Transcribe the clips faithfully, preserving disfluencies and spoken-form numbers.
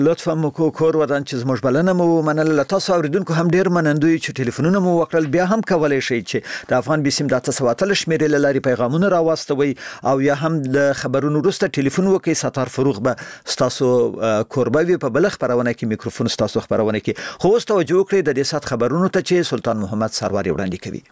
لطفا مو کو کور ودان چې زموږ بلنه مو منل. تاسو اوریدونکو هم ډیر منندوی چې ټلیفونونه مو وکړل. بیا هم کولای شئ چې د افغان بیسیم د تاسو واتل شمیرې لاري پیغامونه راوستوي او یا هم د خبرونو وروسته ټلیفون وکړئ. ستار فروغ به تاسو کوربوي په بل خبرونه کې میکروفون تاسو خبرونه کې خو اوس توجه وکړئ د دې سات خبرونو ته چې سلطان محمد سروری وړاندې کوي.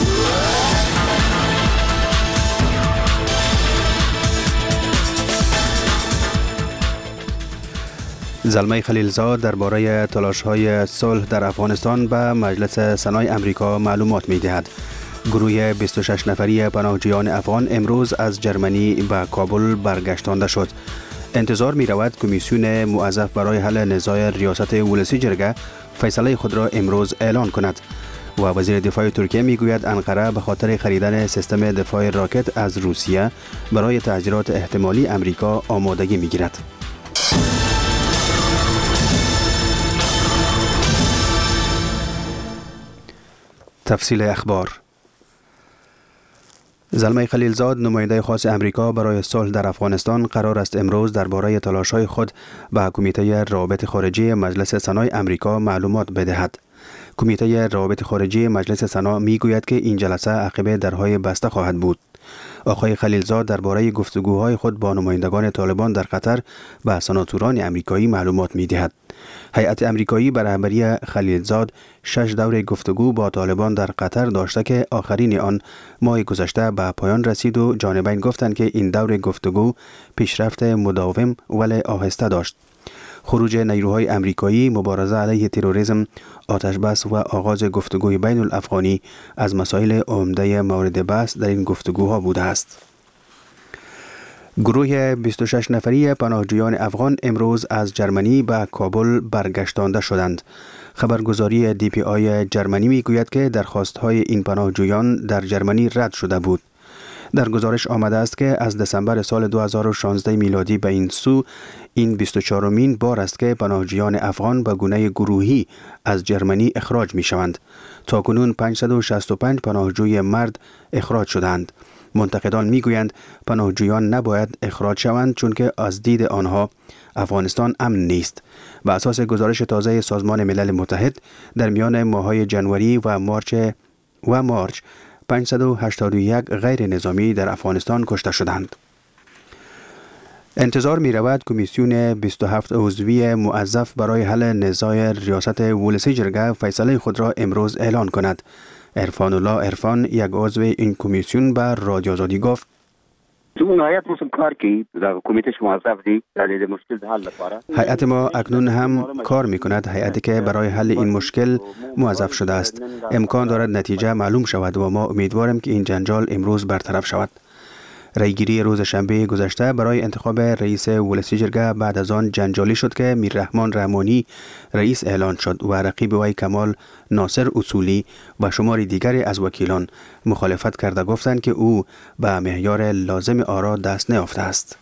زلمه خلیلزاد درباره تلاش‌های صلح در افغانستان به مجلس سنای امریکا معلومات می‌دهد. گروه بیست و شش نفری پناهجویان افغان امروز از جرمنی به کابل برگشتانده شد. انتظار می‌رود کمیسیون موظف برای حل نزاع ریاست ولسی جرگه فیصله خود را امروز اعلان کند. و وزیر دفاع ترکیه میگوید انقره به خاطر خریدن سیستم دفاع راکت از روسیه برای تحذیرات احتمالی امریکا آمادگی می‌گیرد. تفصیل اخبار. زلمه خلیلزاد نماینده خاص امریکا برای صلح در افغانستان قرار است امروز درباره تلاش‌های خود به کمیته روابط خارجی مجلس سنای امریکا معلومات بدهد. کمیته روابط خارجی مجلس سنا میگوید که این جلسه عقب درهای بسته خواهد بود. آقای خلیلزاد درباره گفتگوهای خود با نمایندگان طالبان در قطر به سناتوران امریکایی معلومات می‌دهد. هیئت امریکایی به رهبری خلیلزاد شش دور گفتگو با طالبان در قطر داشته که آخرین آن ماه گذشته به پایان رسید و جانبین گفتند که این دور گفتگو پیشرفت مداوم ولی آهسته داشت. خروج نیروهای امریکایی، مبارزه علیه تروریسم، آتش بس و آغاز گفتگوی بین الافغانی از مسائل عمده مورد بحث در این گفتگوها بوده است. گروه بیست و شش نفری پناهجویان افغان امروز از جرمنی به کابل برگشتانده شدند. خبرگزاری دی پی آی جرمنی میگوید که درخواست‌های این پناهجویان در جرمنی رد شده بود. در گزارش آمده است که از دسامبر سال دو هزار و شانزده میلادی به این سو این بیست و چهارمین بار است که پناهجویان افغان به گونه گروهی از جرمنی اخراج می شوند. تاکنون پانصد و شصت و پنج پناهجوی مرد اخراج شدند. منتقدان می گویند پناهجویان نباید اخراج شوند چون که از دید آنها افغانستان امن نیست. بر اساس گزارش تازه سازمان ملل متحد در میان ماه‌های جنوری و مارچ و مارچ پانصد و هشتاد و یک غیر نظامی در افغانستان کشته شدند. انتظار می رود کمیسیون بیست و هفت عضوی موظف برای حل نزاع ریاست ولسی جرگه فیصله خود را امروز اعلان کند. عرفان الله عرفان یک عضو این کمیسیون به رادیو آزادی گفت هیئت ما اکنون هم کار می کند. هیئتی که برای حل این مشکل موظف شده است. امکان دارد نتیجه معلوم شود و ما امیدواریم که این جنجال امروز برطرف شود. رایگیری روز شنبه گذشته برای انتخاب رئیس ولسی جرگه بعد از آن جنجالی شد که میررحمان رحمانی رئیس اعلان شد و رقیب وی کمال ناصر اصولی و شماری دیگری از وکیلان مخالفت کرده گفتند که او به معیار لازم آرا دست نیافته است.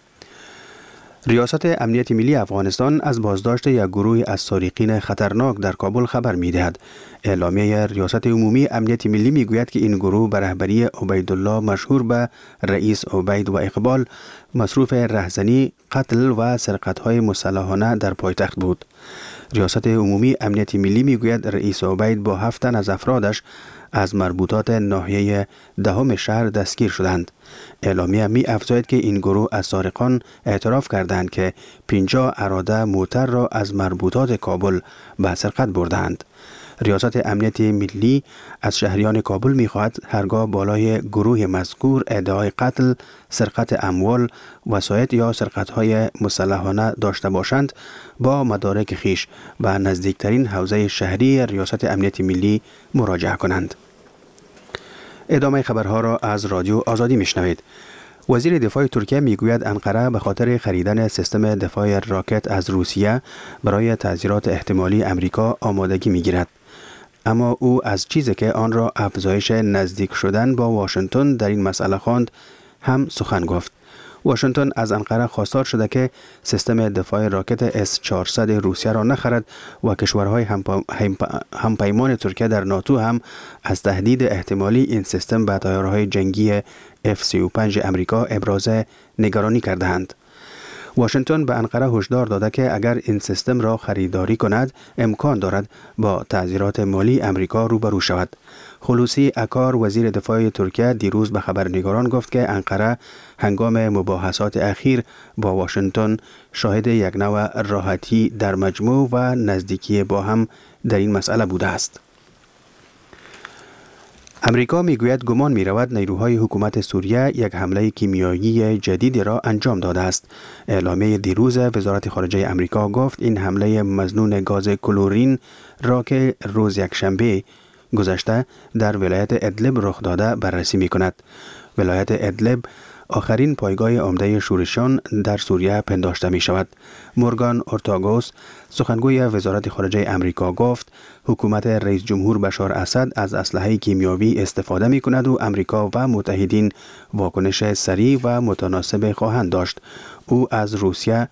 ریاست امنیت ملی افغانستان از بازداشت یک گروه از سارقین خطرناک در کابل خبر می‌دهد. اعلامیه ریاست عمومی امنیت ملی میگوید که این گروه به رهبری عبیدالله مشهور به رئیس عبید و اقبال مصروف رهزنی، قتل و سرقت‌های مسلحانه در پایتخت بود. ریاست عمومی امنیت ملی میگوید رئیس عبید با هفت تن از افرادش از مربوطات ناحیه دهم شهر دستگیر شدند. اعلامیه می افزاید که این گروه از سارقان اعتراف کردند که پنجاه اراده موتر را از مربوطات کابل به سرقت بردند. ریاست امنیت ملی از شهریان کابل می خواهد هرگاه بالای گروه مذکور ادعای قتل، سرقت اموال، وسایط یا سرقت‌های مسلحانه داشته باشند با مدارک خیش به نزدیکترین حوزه شهری ریاست امنیت ملی مراجعه کنند. ادامه خبرها را از رادیو آزادی میشنوید. وزیر دفاع ترکیه میگوید انقره به خاطر خریدن سیستم دفاع راکت از روسیه برای تحذیرات احتمالی امریکا آمادگی میگیرد. اما او از چیزی که آن را افزایش نزدیک شدن با واشنگتن در این مسئله خواند هم سخن گفت. واشنگتن از انقره خواستار شده که سیستم دفاع راکت اس چهارصد روسیه را نخرد و کشورهای همپیمان ترکیه در ناتو هم از تهدید احتمالی این سیستم به طیاره‌های جنگی اف سی و پنج امریکا ابراز نگرانی کرده‌اند. واشنگتن به انقره هشدار داده که اگر این سیستم را خریداری کند امکان دارد با تعذیرات مالی امریکا روبرو شود. خلوصی اکار وزیر دفاع ترکیه دیروز به خبرنگاران گفت که انقره هنگام مباحثات اخیر با واشنگتن شاهد یک نوع راحتی در مجموع و نزدیکی با هم در این مسئله بوده است. امریکا میگوید گمان می‌رود نیروهای حکومت سوریه یک حمله کیمیایی جدیدی را انجام داده است. اعلامیه دیروز وزارت خارجه امریکا گفت این حمله مظنون گاز کلورین را که روز یکشنبه گذشته در ولایت ادلب رخ داده بررسی می‌کند. ولایت ادلب آخرین پایگاه عمده شورشیان در سوریه پنداشته می شود. مورگان اورتاگوس سخنگوی وزارت خارجه امریکا گفت حکومت رئیس جمهور بشار اسد از اسلحه کیمیایی استفاده می کند و امریکا و متحدین واکنش سریع و متناسب خواهند داشت. او از روسیه